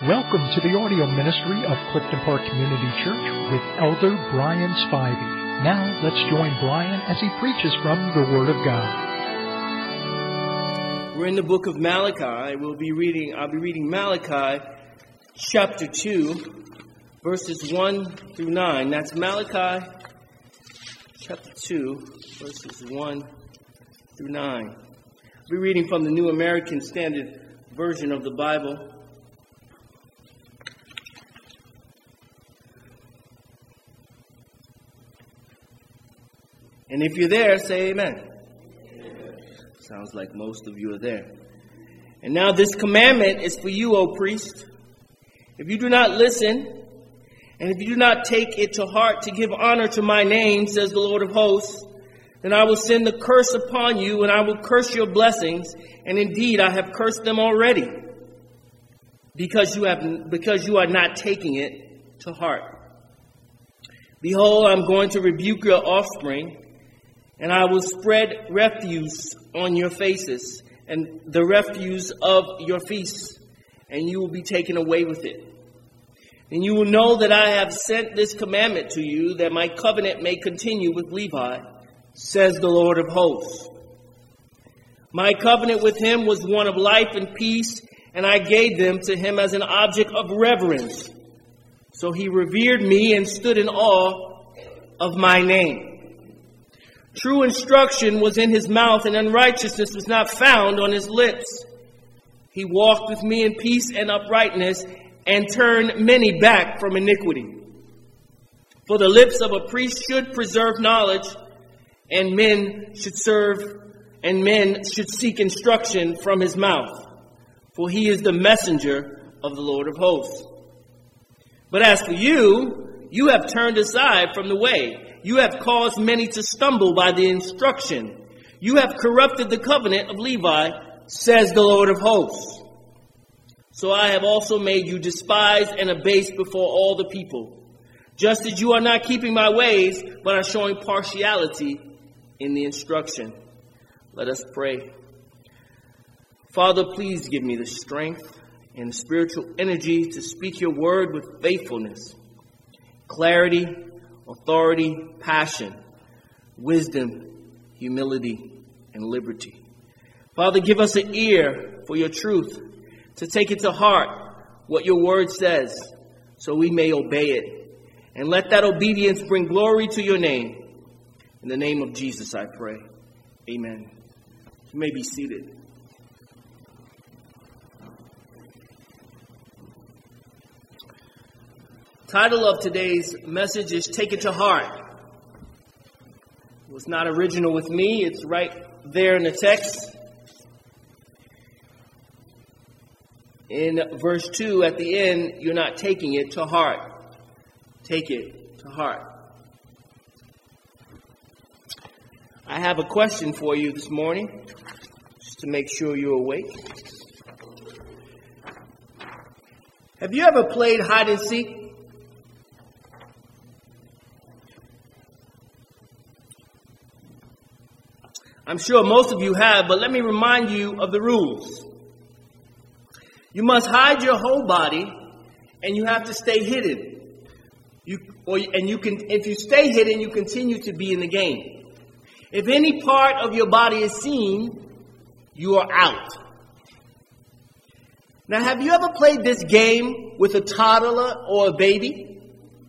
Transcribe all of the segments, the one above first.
Welcome to the audio ministry of Clifton Park Community Church with Elder Brian Spivey. Now let's join Brian as he preaches from the Word of God. We're in the book of Malachi. I'll be reading Malachi chapter 2, verses 1 through 9. That's Malachi chapter 2, verses 1 through 9. I'll be reading from the New American Standard Version of the Bible. And if you're there, say amen. Amen. Sounds like most of you are there. And now this commandment is for you, O priest. If you do not listen, and if you do not take it to heart to give honor to my name, says the Lord of hosts, then I will send the curse upon you, and I will curse your blessings. And indeed, I have cursed them already, because you are not taking it to heart. Behold, I'm going to rebuke your offspring, and I will spread refuse on your faces, and the refuse of your feasts, and you will be taken away with it. And you will know that I have sent this commandment to you, that my covenant may continue with Levi, says the Lord of hosts. My covenant with him was one of life and peace, and I gave them to him as an object of reverence. So he revered me and stood in awe of my name. True instruction was in his mouth, and unrighteousness was not found on his lips. He walked with me in peace and uprightness, and turned many back from iniquity. For the lips of a priest should preserve knowledge, and men should seek instruction from his mouth. For he is the messenger of the Lord of hosts. But as for you, you have turned aside from the way. You have caused many to stumble by the instruction. You have corrupted the covenant of Levi, says the Lord of hosts. So I have also made you despised and abased before all the people, just as you are not keeping my ways, but are showing partiality in the instruction. Let us pray. Father, please give me the strength and spiritual energy to speak your word with faithfulness, clarity, authority, passion, wisdom, humility, and liberty. Father, give us an ear for your truth, to take it to heart what your word says, so we may obey it. And let that obedience bring glory to your name. In the name of Jesus, I pray. Amen. You may be seated. Title of today's message is Take It to Heart. It was not original with me. It's right there in the text. In verse 2 at the end, you're not taking it to heart. Take it to heart. I have a question for you this morning, just to make sure you're awake. Have you ever played hide and seek? I'm sure most of you have, but let me remind you of the rules. You must hide your whole body, and you have to stay hidden. If you stay hidden, you continue to be in the game. If any part of your body is seen, you are out. Now, have you ever played this game with a toddler or a baby?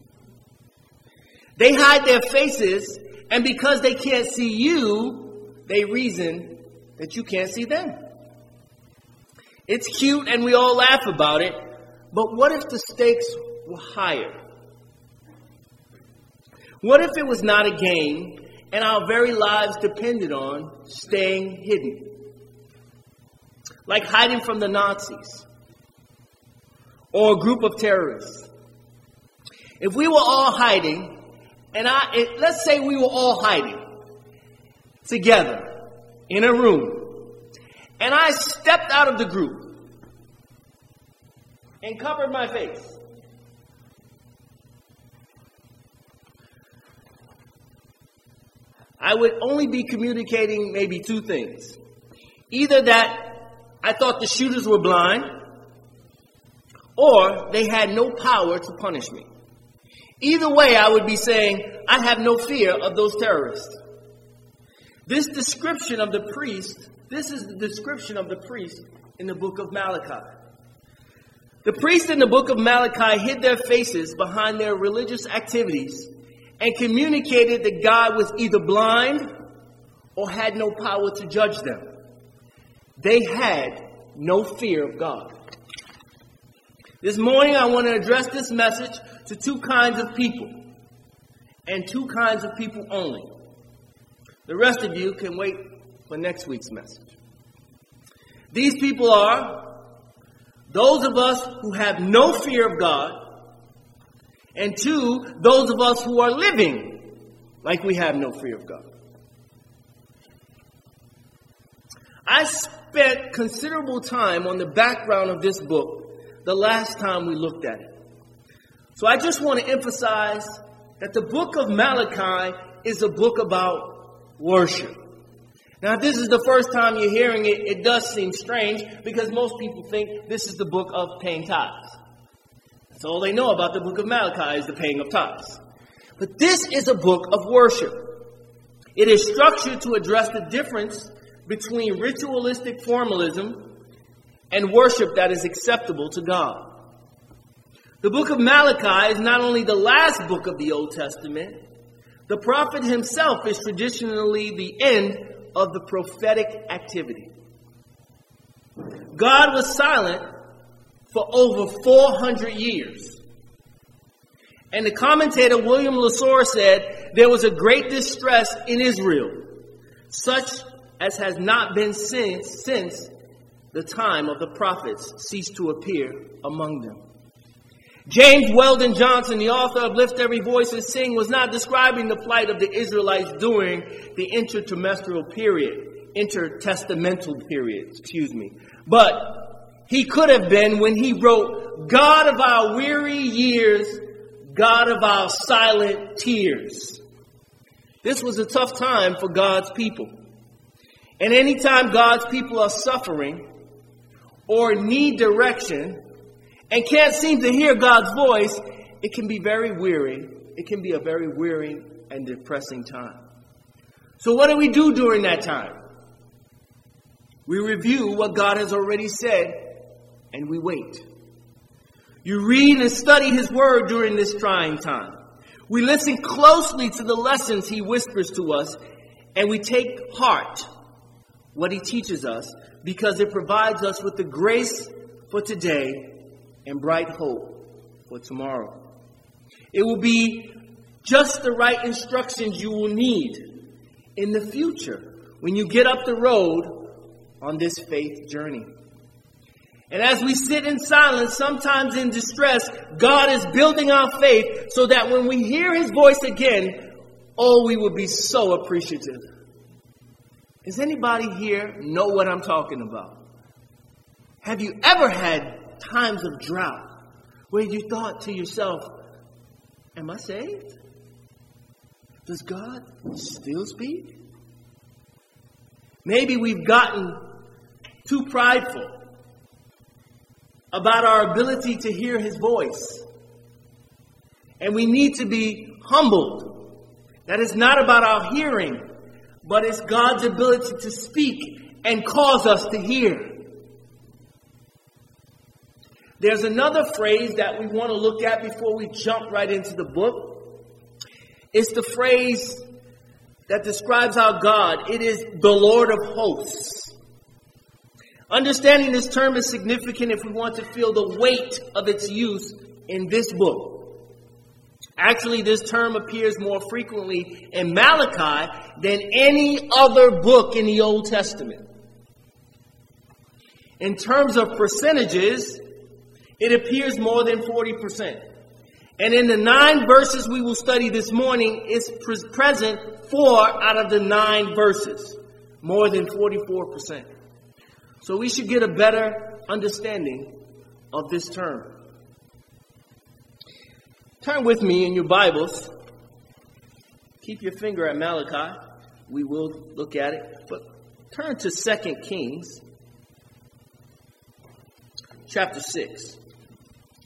They hide their faces, and because they can't see you, they reason that you can't see them. It's cute and we all laugh about it, but what if the stakes were higher? What if it was not a game and our very lives depended on staying hidden? Like hiding from the Nazis or a group of terrorists. If we were all hiding, let's say we were all hiding together in a room, and I stepped out of the group and covered my face. I would only be communicating maybe two things. Either that I thought the shooters were blind, or they had no power to punish me. Either way, I would be saying, I have no fear of those terrorists. This is the description of the priest in the book of Malachi. The priests in the book of Malachi hid their faces behind their religious activities and communicated that God was either blind or had no power to judge them. They had no fear of God. This morning, I want to address this message to two kinds of people, and two kinds of people only. The rest of you can wait for next week's message. These people are those of us who have no fear of God, and two, those of us who are living like we have no fear of God. I spent considerable time on the background of this book the last time we looked at it. So I just want to emphasize that the book of Malachi is a book about worship. Now, if this is the first time you're hearing it, it does seem strange because most people think this is the book of paying tithes. That's all they know about the book of Malachi is the paying of tithes. But this is a book of worship. It is structured to address the difference between ritualistic formalism and worship that is acceptable to God. The book of Malachi is not only the last book of the Old Testament, the prophet himself is traditionally the end of the prophetic activity. God was silent for over 400 years. And the commentator William Lasore said there was a great distress in Israel, such as has not been since the time of the prophets ceased to appear among them. James Weldon Johnson, the author of Lift Every Voice and Sing, was not describing the plight of the Israelites during the intertestamental period, but he could have been when he wrote, God of our weary years, God of our silent tears. This was a tough time for God's people. And anytime God's people are suffering or need direction and can't seem to hear God's voice, it can be very weary. It can be a very weary and depressing time. So what do we do during that time? We review what God has already said, and we wait. You read and study His Word during this trying time. We listen closely to the lessons He whispers to us, and we take heart what He teaches us, because it provides us with the grace for today and bright hope for tomorrow. It will be just the right instructions you will need in the future when you get up the road on this faith journey. And as we sit in silence, sometimes in distress, God is building our faith so that when we hear His voice again, we will be so appreciative. Does anybody here know what I'm talking about? Have you ever had times of drought where you thought to yourself, am I saved? Does God still speak? Maybe we've gotten too prideful about our ability to hear His voice. And we need to be humbled. That is not about our hearing, but it's God's ability to speak and cause us to hear. There's another phrase that we want to look at before we jump right into the book. It's the phrase that describes our God. It is the Lord of hosts. Understanding this term is significant if we want to feel the weight of its use in this book. Actually, this term appears more frequently in Malachi than any other book in the Old Testament. In terms of percentages, it appears more than 40%. And in the 9 verses we will study this morning, it's present 4 out of the 9 verses, more than 44%. So we should get a better understanding of this term. Turn with me in your Bibles. Keep your finger at Malachi. We will look at it. But turn to 2 Kings, chapter 6.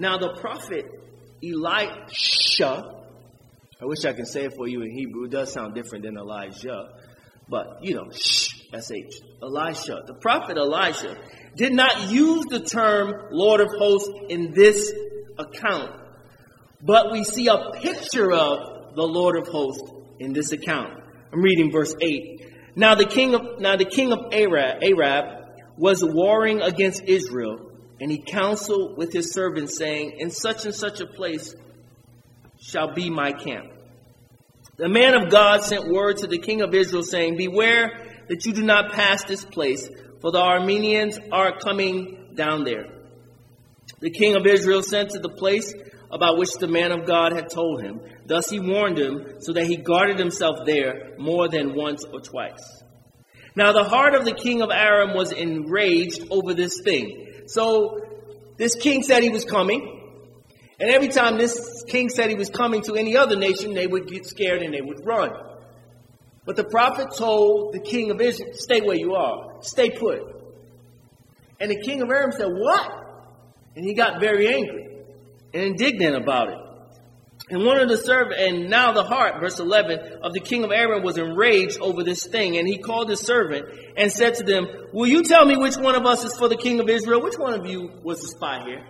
Now the prophet Elisha, I wish I could say it for you in Hebrew. It does sound different than Elijah. But, S-H. Elisha. The prophet Elisha did not use the term Lord of hosts in this account. But we see a picture of the Lord of hosts in this account. I'm reading verse 8. Now the king of Arab was warring against Israel, and he counseled with his servants, saying, in such and such a place shall be my camp. The man of God sent word to the king of Israel, saying, beware that you do not pass this place, for the Arameans are coming down there. The king of Israel sent to the place about which the man of God had told him. Thus he warned him, so that he guarded himself there more than once or twice. Now the heart of the king of Aram was enraged over this thing. So this king said he was coming. And every time this king said he was coming to any other nation, they would get scared and they would run. But the prophet told the king of Israel, stay where you are. Stay put. And the king of Aram said, what? And he got very angry and indignant about it. And now the heart, verse 11, of the king of Aram was enraged over this thing. And he called his servant and said to them, will you tell me which one of us is for the king of Israel? Which one of you was the spy here?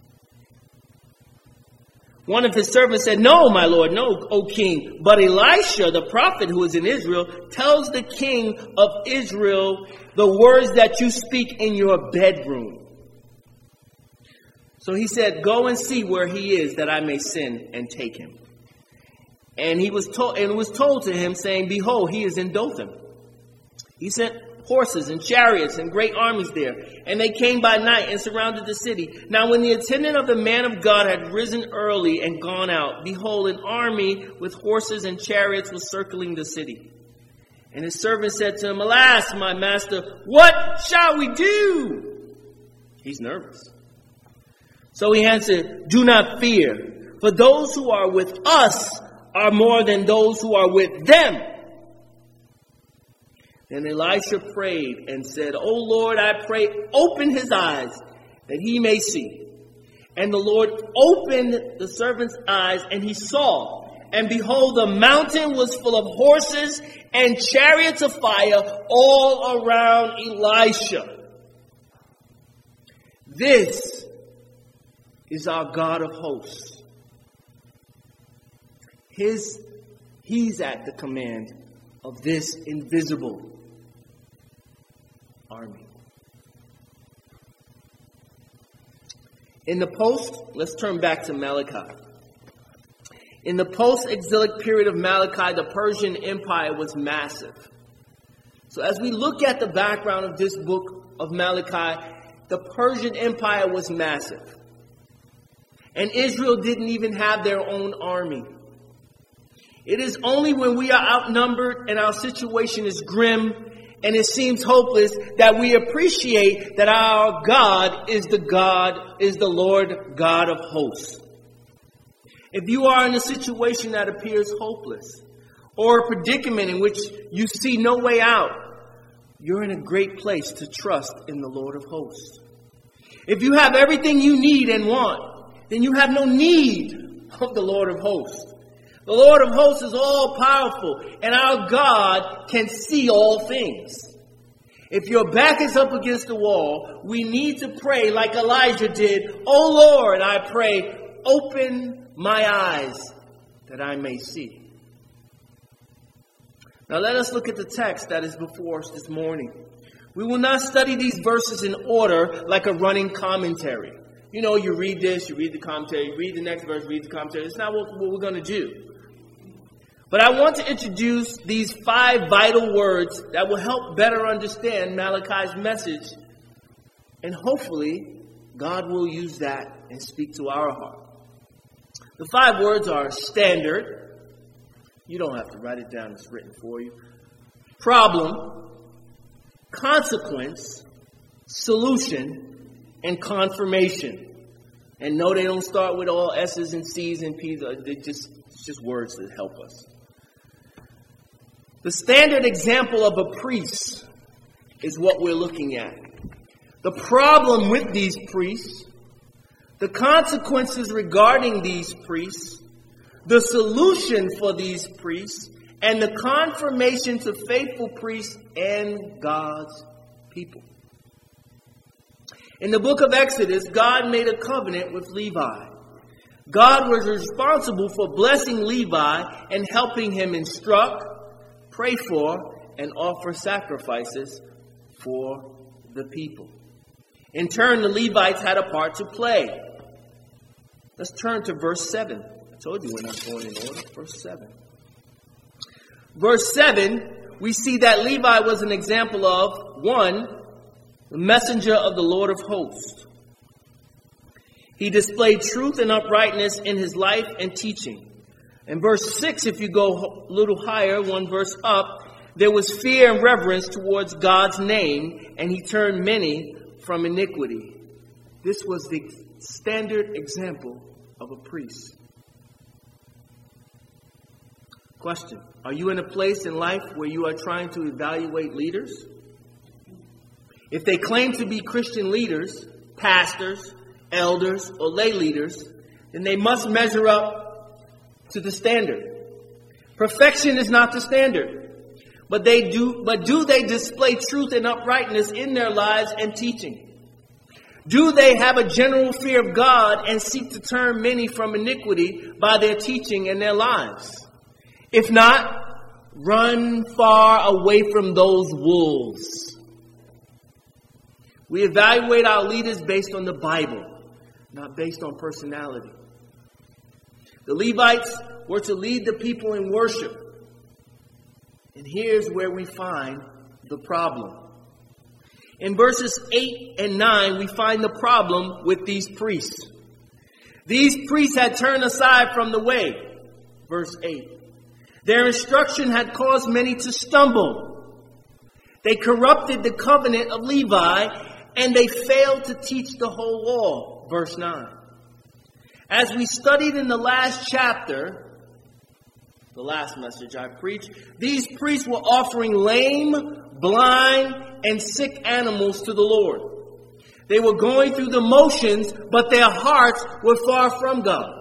One of his servants said, no, my lord, no, O king. But Elisha, the prophet who is in Israel, tells the king of Israel the words that you speak in your bedroom. So he said, go and see where he is, that I may send and take him. And it was told to him, saying, behold, he is in Dothan. He sent horses and chariots and great armies there. And they came by night and surrounded the city. Now when the attendant of the man of God had risen early and gone out, behold, an army with horses and chariots was circling the city. And his servant said to him, alas, my master, what shall we do? He's nervous. So he answered, do not fear, for those who are with us are more than those who are with them. Then Elisha prayed and said, O Lord, I pray, open his eyes that he may see. And the Lord opened the servant's eyes, and he saw. And behold, the mountain was full of horses and chariots of fire all around Elisha. This is our God of hosts. He's at the command of this invisible army. Let's turn back to Malachi. In the post-exilic period of Malachi, the Persian Empire was massive. So as we look at the background of this book of Malachi, the Persian Empire was massive. And Israel didn't even have their own army. It is only when we are outnumbered and our situation is grim and it seems hopeless that we appreciate that our God is the Lord God of hosts. If you are in a situation that appears hopeless or a predicament in which you see no way out, you're in a great place to trust in the Lord of hosts. If you have everything you need and want, then you have no need of the Lord of hosts. The Lord of hosts is all powerful, and our God can see all things. If your back is up against the wall, we need to pray like Elijah did. Oh Lord, I pray, open my eyes that I may see. Now let us look at the text that is before us this morning. We will not study these verses in order like a running commentary. You know, you read this, you read the commentary, you read the next verse, read the commentary. It's not what we're going to do. But I want to introduce these 5 vital words that will help better understand Malachi's message. And hopefully, God will use that and speak to our heart. The 5 words are standard. You don't have to write it down, it's written for you. Problem, consequence, solution, and confirmation. And no, they don't start with all S's and C's and P's. It's just words that help us. The standard example of a priest is what we're looking at. The problem with these priests, the consequences regarding these priests, the solution for these priests, and the confirmation to faithful priests and God's people. In the book of Exodus, God made a covenant with Levi. God was responsible for blessing Levi and helping him instruct, pray for, and offer sacrifices for the people. In turn, the Levites had a part to play. Let's turn to verse 7. I told you we're not going in order. Verse 7. Verse 7, we see that Levi was an example of, 1, the messenger of the Lord of hosts. He displayed truth and uprightness in his life and teaching. In verse 6, if you go a little higher, one verse up, there was fear and reverence towards God's name, and he turned many from iniquity. This was the standard example of a priest. Question: are you in a place in life where you are trying to evaluate leaders? If they claim to be Christian leaders, pastors, elders, or lay leaders, then they must measure up to the standard. Perfection is not the standard. But do they display truth and uprightness in their lives and teaching? Do they have a general fear of God and seek to turn many from iniquity by their teaching and their lives? If not, run far away from those wolves. We evaluate our leaders based on the Bible, not based on personality. The Levites were to lead the people in worship. And here's where we find the problem. In verses 8 and 9, we find the problem with these priests. These priests had turned aside from the way. Verse 8. Their instruction had caused many to stumble. They corrupted the covenant of Levi, and they failed to teach the whole law. Verse 9. As we studied in the last chapter, the last message I preached, these priests were offering lame, blind, and sick animals to the Lord. They were going through the motions, but their hearts were far from God.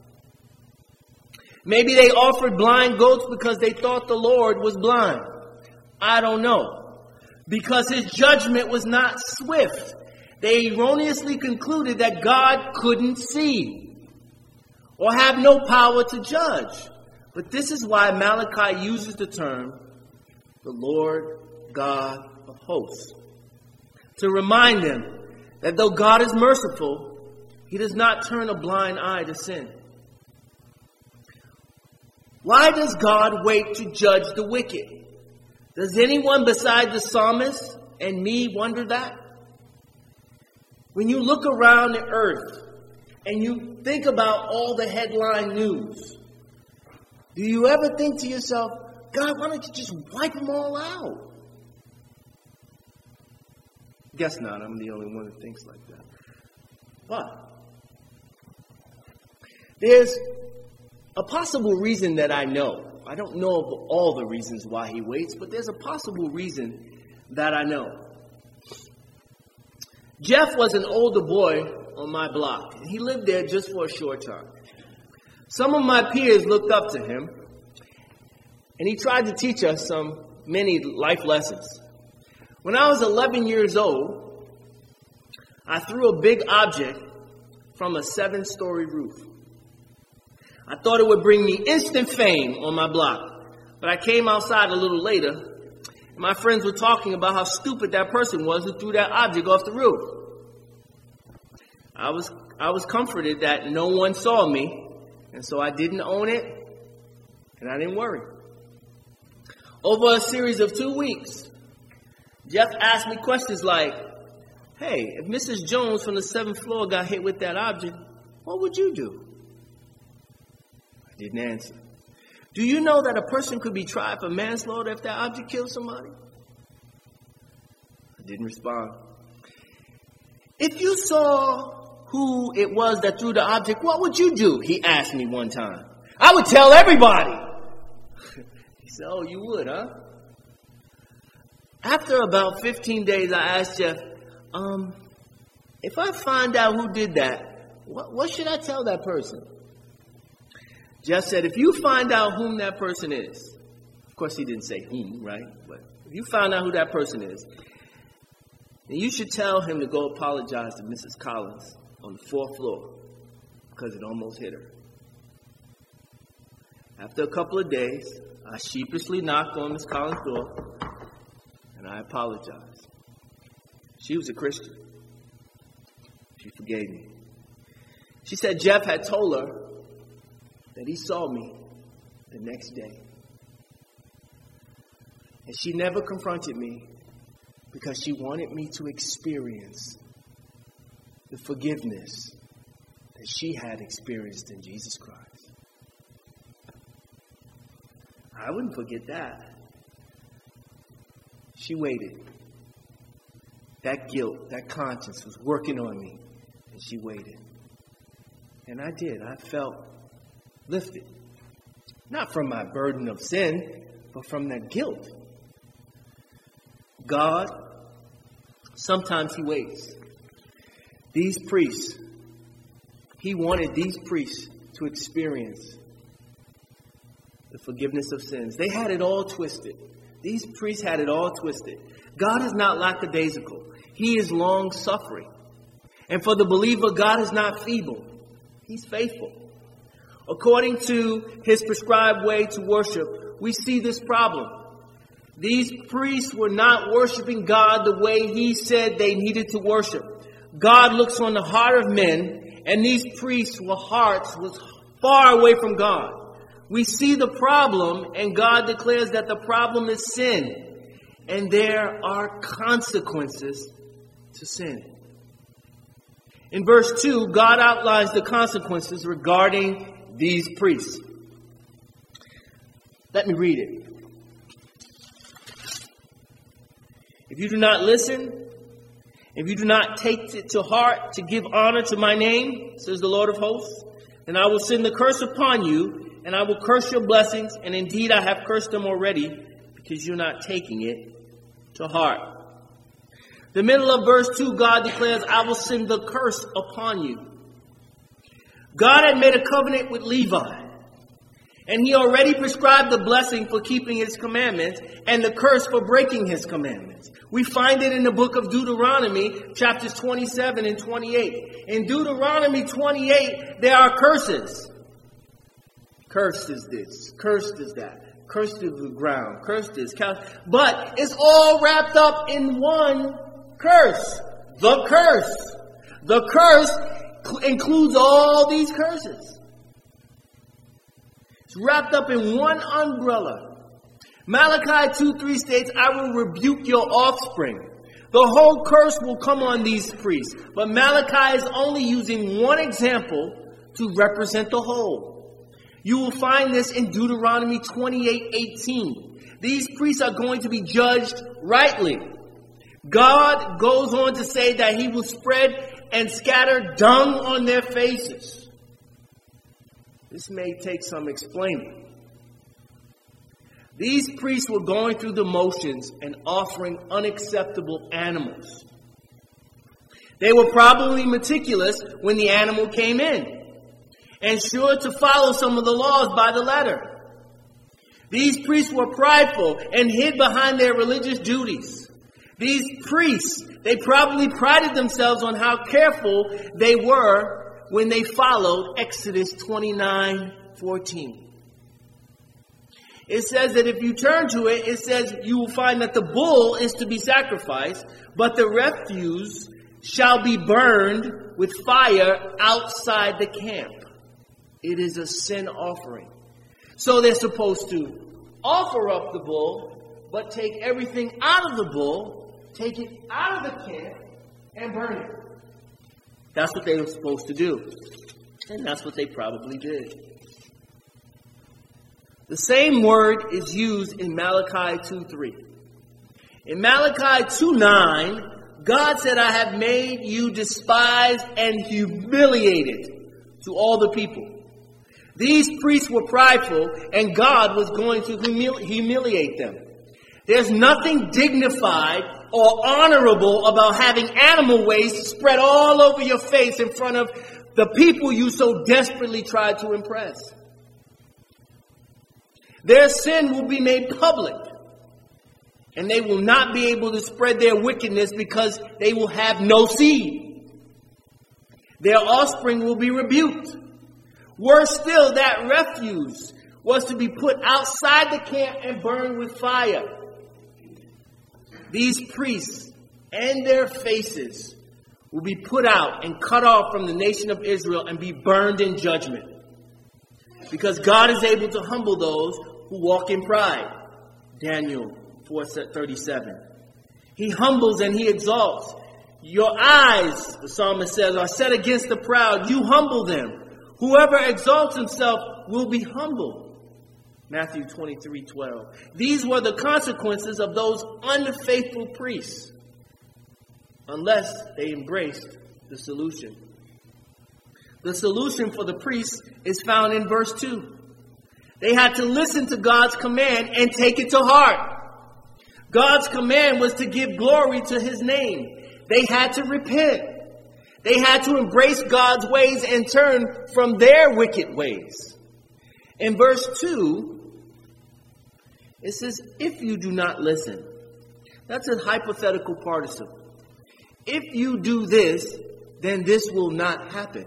Maybe they offered blind goats because they thought the Lord was blind. I don't know. Because his judgment was not swift. They erroneously concluded that God couldn't see or have no power to judge. But this is why Malachi uses the term, the Lord God of hosts, to remind them that though God is merciful, he does not turn a blind eye to sin. Why does God wait to judge the wicked? Does anyone beside the psalmist and me wonder that? When you look around the earth and you think about all the headline news, do you ever think to yourself, God, why don't you just wipe them all out? Guess not. I'm the only one who thinks like that. But there's a possible reason that I know. I don't know of all the reasons why he waits, but there's a possible reason that I know. Jeff was an older boy on my block, and he lived there just for a short time. Some of my peers looked up to him, and he tried to teach us many life lessons. When I was 11 years old, I threw a big object from a 7-story roof. I thought it would bring me instant fame on my block, but I came outside a little later, and my friends were talking about how stupid that person was who threw that object off the roof. I was comforted that no one saw me, and so I didn't own it, and I didn't worry. Over a series of 2 weeks, Jeff asked me questions like, hey, if Mrs. Jones from the 7th floor got hit with that object, what would you do? I didn't answer. Do you know that a person could be tried for manslaughter if that object killed somebody? I didn't respond. If you saw who it was that threw the object, what would you do? He asked me one time. I would tell everybody. He said, oh, you would, huh? After about 15 days, I asked Jeff, if I find out who did that, What should I tell that person? Jeff said, if you find out whom that person is, of course he didn't say whom, right? But if you find out who that person is, then you should tell him to go apologize to Mrs. Collins on the 4th floor because it almost hit her. After a couple of days, I sheepishly knocked on Miss Collins' door and I apologized. She was a Christian. She forgave me. She said Jeff had told her that he saw me the next day. And she never confronted me because she wanted me to experience the forgiveness that she had experienced in Jesus Christ. I wouldn't forget that. She waited. That guilt, that conscience was working on me, and she waited. And I did. I felt lifted. Not from my burden of sin, but from that guilt. God, sometimes he waits. These priests, he wanted these priests to experience the forgiveness of sins. They had it all twisted. These priests had it all twisted. God is not lackadaisical. He is long-suffering. And for the believer, God is not feeble. He's faithful. According to his prescribed way to worship, we see this problem. These priests were not worshiping God the way he said they needed to worship. God looks on the heart of men, and these priests' hearts was far away from God. We see the problem, and God declares that the problem is sin, and there are consequences to sin. In verse 2, God outlines the consequences regarding these priests. Let me read it. If you do not listen, if you do not take it to heart to give honor to my name, says the Lord of hosts, then I will send the curse upon you, and I will curse your blessings, and indeed I have cursed them already, because you're not taking it to heart. The middle of verse 2, God declares, I will send the curse upon you. God had made a covenant with Levi, and he already prescribed the blessing for keeping his commandments and the curse for breaking his commandments. We find it in the book of Deuteronomy, chapters 27 and 28. In Deuteronomy 28, there are curses. Cursed is this, cursed is that, cursed is the ground, cursed is cow. But it's all wrapped up in one curse. The curse. The curse includes all these curses. It's wrapped up in one umbrella. Malachi 2:3 states, I will rebuke your offspring. The whole curse will come on these priests. But Malachi is only using one example to represent the whole. You will find this in Deuteronomy 28:18. These priests are going to be judged rightly. God goes on to say that he will spread and scatter dung on their faces. This may take some explaining. These priests were going through the motions and offering unacceptable animals. They were probably meticulous when the animal came in, and sure to follow some of the laws by the letter. These priests were prideful and hid behind their religious duties. These priests, they probably prided themselves on how careful they were when they followed Exodus 29:14. It says that if you turn to it, it says you will find that the bull is to be sacrificed, but the refuse shall be burned with fire outside the camp. It is a sin offering. So they're supposed to offer up the bull, but take everything out of the bull, take it out of the camp, and burn it. That's what they were supposed to do. And that's what they probably did. The same word is used in Malachi 2:3. In Malachi 2:9, God said, I have made you despised and humiliated to all the people. These priests were prideful, and God was going to humiliate them. There's nothing dignified or honorable about having animal waste spread all over your face in front of the people you so desperately try to impress. Their sin will be made public, and they will not be able to spread their wickedness because they will have no seed. Their offspring will be rebuked. Worse still, that refuse was to be put outside the camp and burned with fire. These priests and their faces will be put out and cut off from the nation of Israel and be burned in judgment. Because God is able to humble those who walk in pride. Daniel 4:37. He humbles and he exalts. Your eyes, the psalmist says, are set against the proud. You humble them. Whoever exalts himself will be humbled. Matthew 23:12. These were the consequences of those unfaithful priests, unless they embraced the solution. The solution for the priests is found in verse 2. They had to listen to God's command and take it to heart. God's command was to give glory to his name. They had to repent. They had to embrace God's ways and turn from their wicked ways. In verse 2, it says, if you do not listen. That's a hypothetical participle. If you do this, then this will not happen.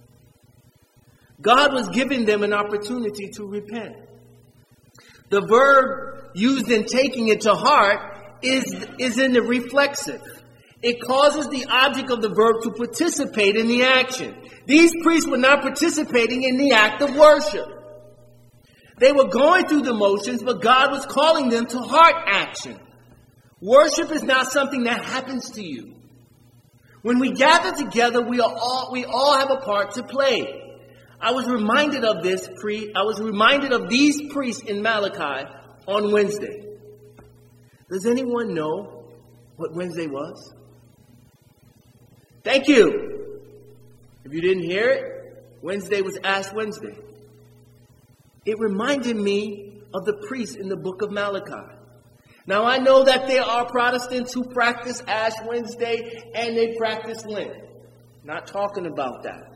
God was giving them an opportunity to repent. The verb used in taking it to heart is in the reflexive. It causes the object of the verb to participate in the action. These priests were not participating in the act of worship. They were going through the motions, but God was calling them to heart action. Worship is not something that happens to you. When we gather together, we all have a part to play. I was reminded of these priests in Malachi on Wednesday. Does anyone know what Wednesday was? Thank you. If you didn't hear it, Wednesday was Ash Wednesday. It reminded me of the priests in the book of Malachi. Now, I know that there are Protestants who practice Ash Wednesday and they practice Lent. Not talking about that.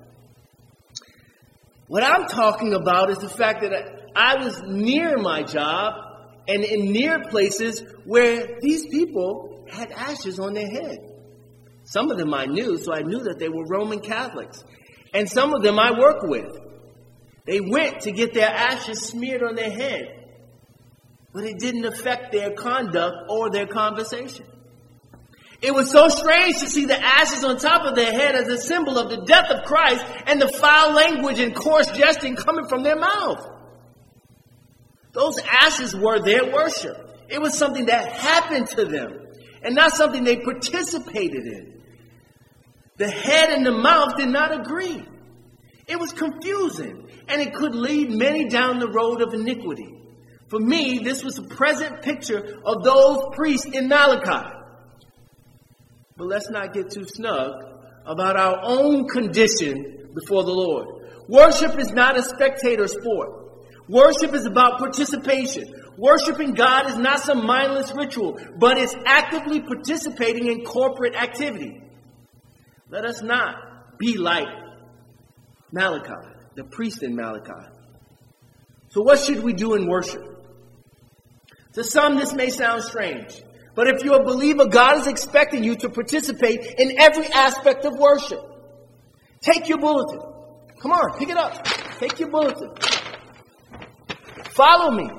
What I'm talking about is the fact that I was near my job and in near places where these people had ashes on their head. Some of them I knew, so I knew that they were Roman Catholics. And some of them I work with. They went to get their ashes smeared on their head. But it didn't affect their conduct or their conversation. It was so strange to see the ashes on top of their head as a symbol of the death of Christ and the foul language and coarse jesting coming from their mouth. Those ashes were their worship. It was something that happened to them and not something they participated in. The head and the mouth did not agree. It was confusing, and it could lead many down the road of iniquity. For me, this was a present picture of those priests in Malachi. But let's not get too snug about our own condition before the Lord. Worship is not a spectator sport. Worship is about participation. Worshiping God is not some mindless ritual, but it's actively participating in corporate activity. Let us not be like Malachi, the priest in Malachi. So what should we do in worship? To some, this may sound strange. But if you're a believer, God is expecting you to participate in every aspect of worship. Take your bulletin. Come on, pick it up. Take your bulletin. Follow me.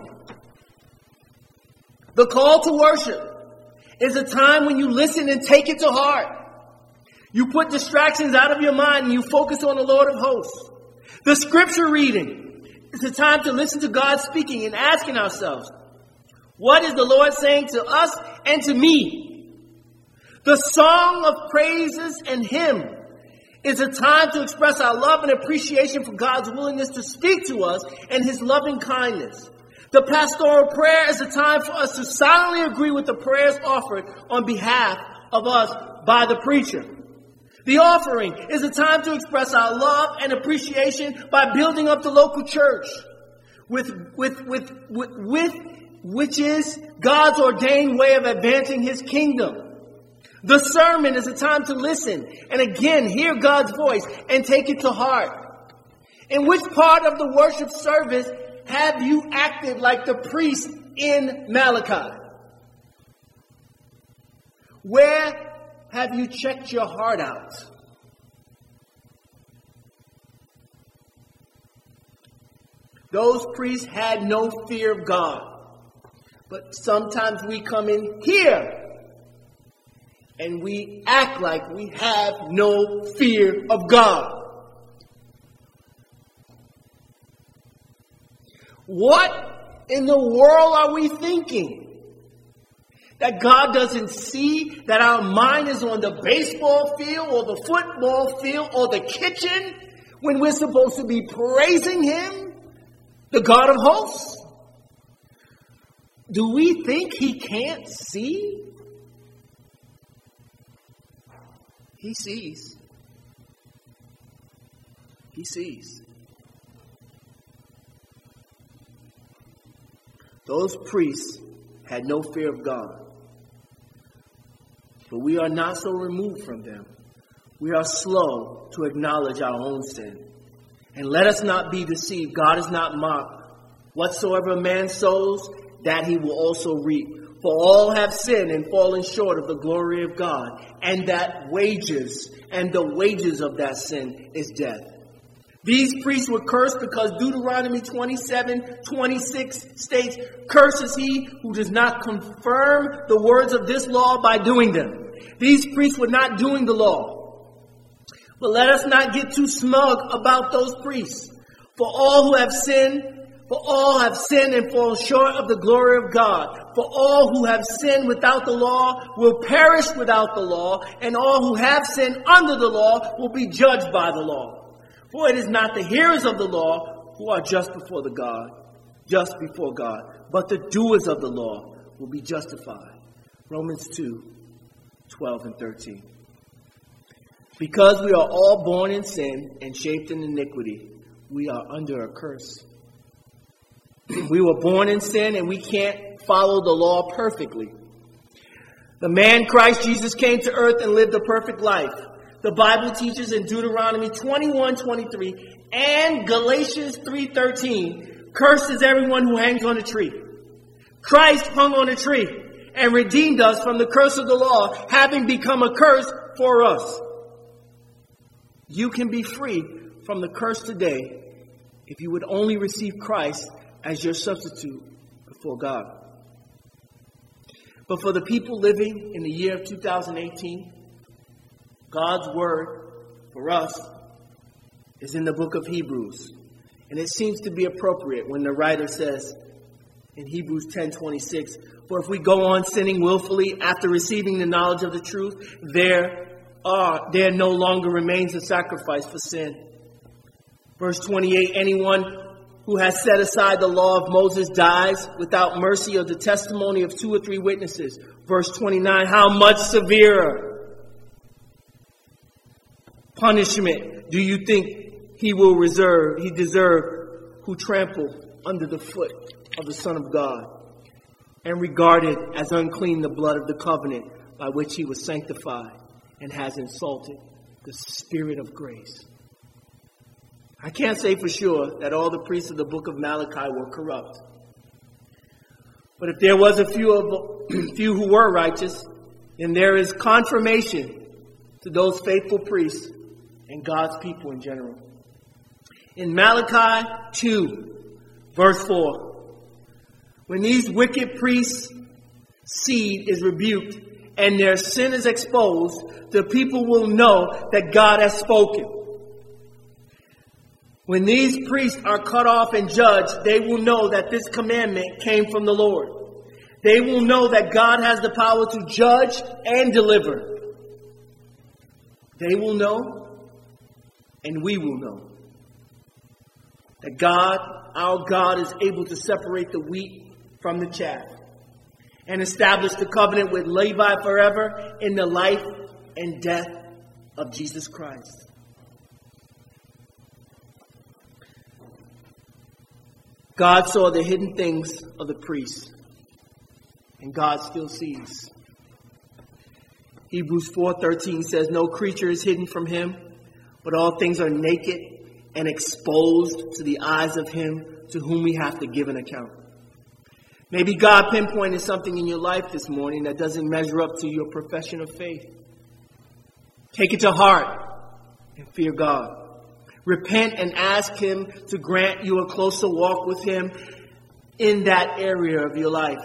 The call to worship is a time when you listen and take it to heart. You put distractions out of your mind and you focus on the Lord of hosts. The scripture reading is a time to listen to God speaking and asking ourselves, what is the Lord saying to us and to me? The song of praises and hymn is a time to express our love and appreciation for God's willingness to speak to us and his loving kindness. The pastoral prayer is a time for us to silently agree with the prayers offered on behalf of us by the preacher. The offering is a time to express our love and appreciation by building up the local church with which is God's ordained way of advancing his kingdom. The sermon is a time to listen and again hear God's voice and take it to heart. In which part of the worship service have you acted like the priest in Malachi? Where have you checked your heart out? Those priests had no fear of God. But sometimes we come in here and we act like we have no fear of God. What in the world are we thinking? That God doesn't see that our mind is on the baseball field or the football field or the kitchen when we're supposed to be praising him, the God of hosts? Do we think he can't see? He sees. He sees. Those priests had no fear of God. But we are not so removed from them. We are slow to acknowledge our own sin. And let us not be deceived. God is not mocked. Whatsoever a man sows, that he will also reap. For all have sinned and fallen short of the glory of God. And the wages of that sin is death. These priests were cursed because Deuteronomy 27:26 states, "Cursed is he who does not confirm the words of this law by doing them." These priests were not doing the law. But let us not get too smug about those priests. For all have sinned and fall short of the glory of God. For all who have sinned without the law will perish without the law, and all who have sinned under the law will be judged by the law. For it is not the hearers of the law who are just before God, but the doers of the law will be justified. Romans 2:12 and 13. Because we are all born in sin and shaped in iniquity, we are under a curse. We were born in sin and we can't follow the law perfectly. The man Christ Jesus came to earth and lived a perfect life. The Bible teaches in Deuteronomy 21:23 and Galatians 3:13, cursed is everyone who hangs on a tree. Christ hung on a tree and redeemed us from the curse of the law, having become a curse for us. You can be free from the curse today if you would only receive Christ as your substitute before God. But for the people living in the year of 2018, God's word for us is in the book of Hebrews. And it seems to be appropriate when the writer says in Hebrews 10:26, "For if we go on sinning willfully after receiving the knowledge of the truth, there no longer remains a sacrifice for sin." Verse 28, "Anyone who has set aside the law of Moses dies without mercy of the testimony of 2 or 3 witnesses." Verse 29, "How much severer punishment do you think he deserve who trampled under the foot of the Son of God and regarded as unclean the blood of the covenant by which he was sanctified and has insulted the Spirit of grace?" I can't say for sure that all the priests of the book of Malachi were corrupt. But if there was a few who were righteous, then there is confirmation to those faithful priests and God's people in general. In Malachi 2, verse 4, when these wicked priests' seed is rebuked and their sin is exposed, the people will know that God has spoken. When these priests are cut off and judged, they will know that this commandment came from the Lord. They will know that God has the power to judge and deliver. They will know, and we will know, that God, our God, is able to separate the wheat from the chaff and establish the covenant with Levi forever in the life and death of Jesus Christ. God saw the hidden things of the priests and God still sees. Hebrews 4:13 says, no creature is hidden from him, but all things are naked and exposed to the eyes of him to whom we have to give an account. Maybe God pinpointed something in your life this morning that doesn't measure up to your profession of faith. Take it to heart and fear God. Repent and ask him to grant you a closer walk with him in that area of your life.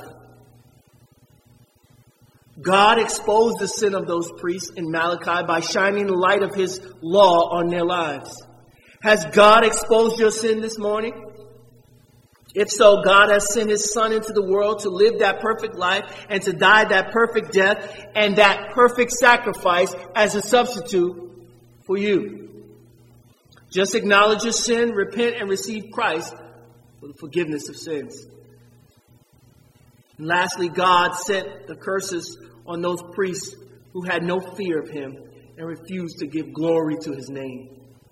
God exposed the sin of those priests in Malachi by shining the light of his law on their lives. Has God exposed your sin this morning? If so, God has sent his son into the world to live that perfect life and to die that perfect death and that perfect sacrifice as a substitute for you. Just acknowledge your sin, repent, and receive Christ for the forgiveness of sins. And lastly, God sent the curses on those priests who had no fear of him and refused to give glory to his name.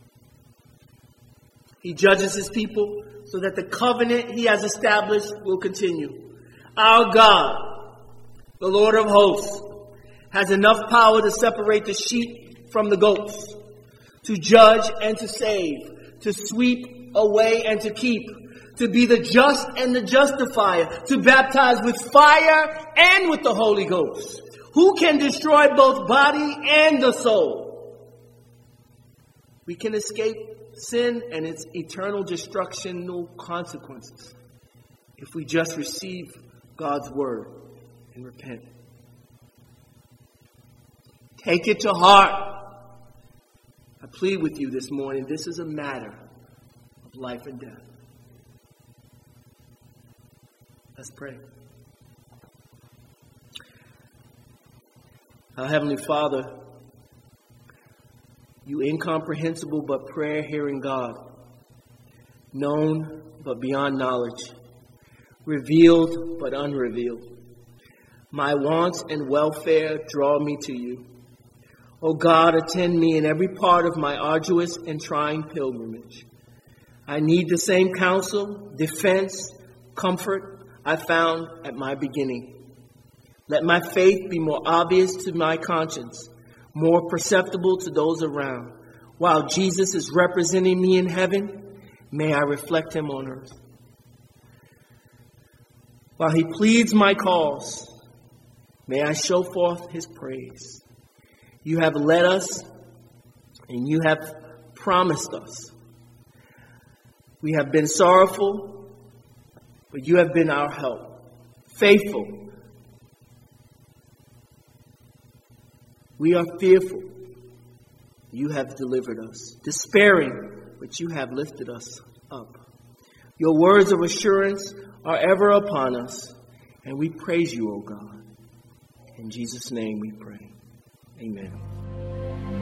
He judges his people so that the covenant he has established will continue. Our God, the Lord of hosts, has enough power to separate the sheep from the goats, to judge and to save, to sweep away and to keep, to be the just and the justifier, to baptize with fire and with the Holy Ghost. Who can destroy both body and the soul? We can escape sin and its eternal destructional consequences if we just receive God's word and repent. Take it to heart. I plead with you this morning, this is a matter of life and death. Let's pray. Our Heavenly Father, you incomprehensible but prayer-hearing God, known but beyond knowledge, revealed but unrevealed. My wants and welfare draw me to you. O God, attend me in every part of my arduous and trying pilgrimage. I need the same counsel, defense, comfort I found at my beginning. Let my faith be more obvious to my conscience, more perceptible to those around. While Jesus is representing me in heaven, may I reflect him on earth. While he pleads my cause, may I show forth his praise. You have led us and you have promised us. We have been sorrowful, but you have been our help. Faithful. We are fearful. You have delivered us. Despairing, but you have lifted us up. Your words of assurance are ever upon us, and we praise you, O God. In Jesus' name we pray. Amen.